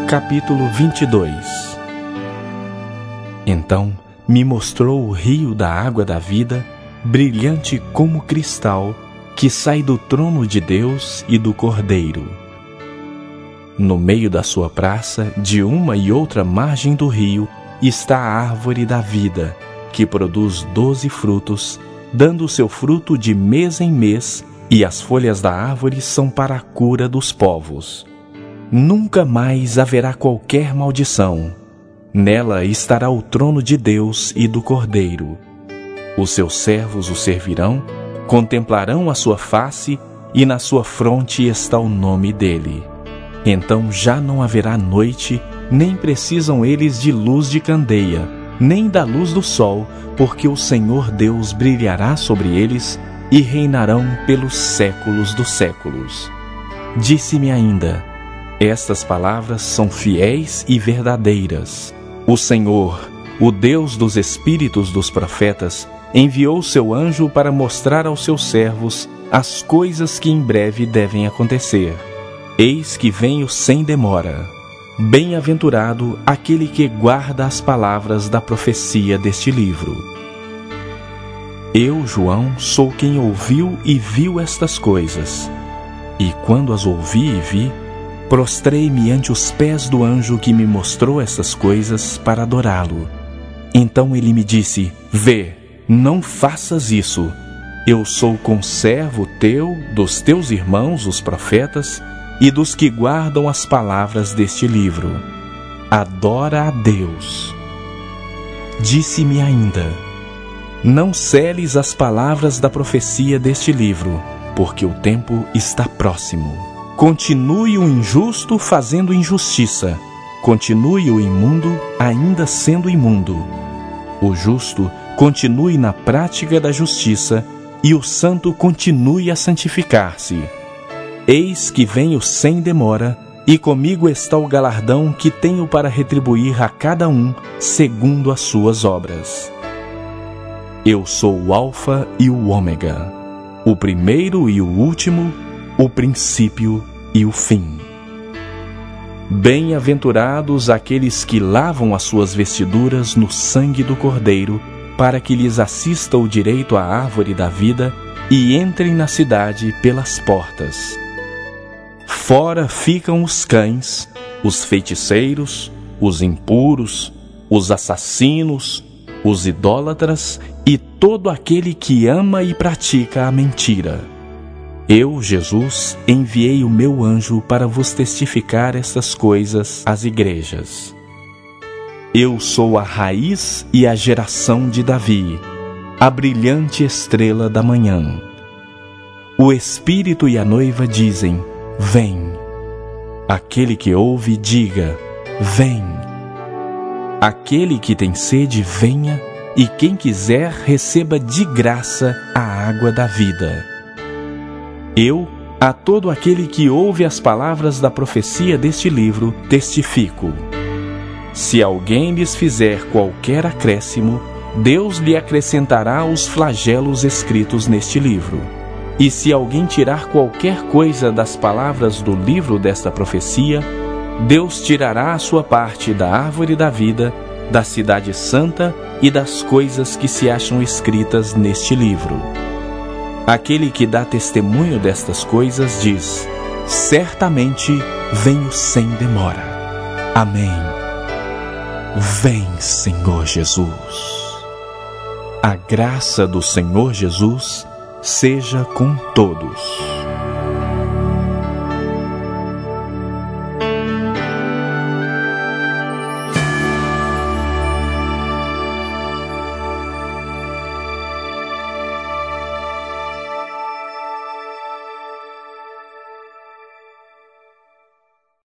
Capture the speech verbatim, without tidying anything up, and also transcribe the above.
capítulo vinte e dois. Então me mostrou o rio da água da vida, brilhante como cristal, que sai do trono de Deus e do Cordeiro. No meio da sua praça, de uma e outra margem do rio, está a árvore da vida, que produz doze frutos, dando o seu fruto de mês em mês, e as folhas da árvore são para a cura dos povos. Nunca mais haverá qualquer maldição. Nela estará o trono de Deus e do Cordeiro. Os seus servos o servirão, contemplarão a sua face, e na sua fronte está o nome dele. Então já não haverá noite, nem precisam eles de luz de candeia, nem da luz do sol, porque o Senhor Deus brilhará sobre eles e reinarão pelos séculos dos séculos. Disse-me ainda: estas palavras são fiéis e verdadeiras. O Senhor, o Deus dos espíritos dos profetas, enviou seu anjo para mostrar aos seus servos as coisas que em breve devem acontecer. Eis que venho sem demora. Bem-aventurado aquele que guarda as palavras da profecia deste livro. Eu, João, sou quem ouviu e viu estas coisas. E quando as ouvi e vi, prostrei-me ante os pés do anjo que me mostrou essas coisas para adorá-lo. Então ele me disse: vê, não faças isso. Eu sou conservo teu, dos teus irmãos, os profetas, e dos que guardam as palavras deste livro. Adora a Deus. Disse-me ainda: não seles as palavras da profecia deste livro, porque o tempo está próximo. Continue o injusto fazendo injustiça, continue o imundo ainda sendo imundo. O justo continue na prática da justiça, e o santo continue a santificar-se. Eis que venho sem demora, e comigo está o galardão que tenho para retribuir a cada um segundo as suas obras. Eu sou o Alfa e o Ômega, o primeiro e o último, o princípio e o fim. Bem-aventurados aqueles que lavam as suas vestiduras no sangue do Cordeiro, para que lhes assista o direito à árvore da vida e entrem na cidade pelas portas. Fora ficam os cães, os feiticeiros, os impuros, os assassinos, os idólatras e todo aquele que ama e pratica a mentira. Eu, Jesus, enviei o meu anjo para vos testificar estas coisas às igrejas. Eu sou a raiz e a geração de Davi, a brilhante estrela da manhã. O Espírito e a noiva dizem: vem. Aquele que ouve, diga: vem. Aquele que tem sede, venha, e quem quiser, receba de graça a água da vida. Eu, a todo aquele que ouve as palavras da profecia deste livro, testifico: se alguém lhes fizer qualquer acréscimo, Deus lhe acrescentará os flagelos escritos neste livro. E se alguém tirar qualquer coisa das palavras do livro desta profecia, Deus tirará a sua parte da árvore da vida, da cidade santa e das coisas que se acham escritas neste livro. Aquele que dá testemunho destas coisas diz: certamente venho sem demora. Amém. Vem, Senhor Jesus. A graça do Senhor Jesus seja com todos.